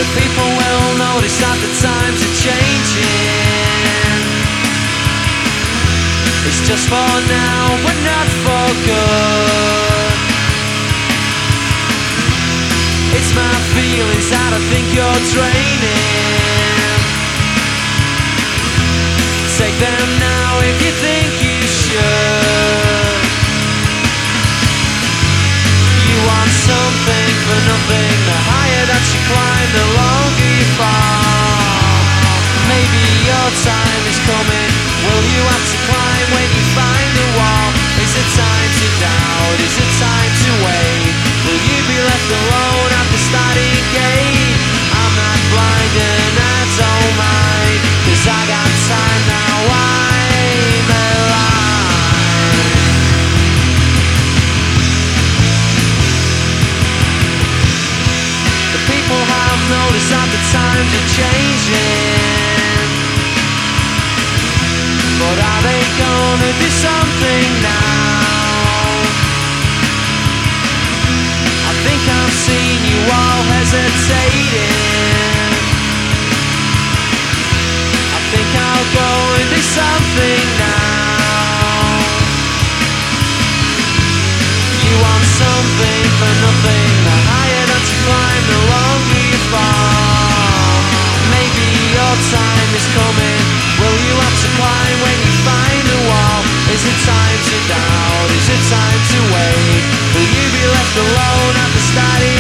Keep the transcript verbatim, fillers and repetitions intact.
The people will notice that the times are changing. It's just for now, but not for good. It's my feelings that I think you're draining. Take them now if you think you should. You want something for nothing. The higher that you climb, the longer you fall. Maybe your time is coming. Will you have to climb when you find the wall? Is it time to doubt? Is it time to wait? Will you be left alone at the starting gate? I'm not blind and I don't mind, 'cause I got time now. I'm alive. The people have noticed that the times are changing, but are they gonna do something now? I think I've seen you all hesitating. I think I'll go and do something now. You want something for nothing. The higher that you climb, the longer you fall. Maybe your time is coming. Will you have to climb when you find the wall? Is it time to doubt? Is it time to wait? Will you be left alone at the starting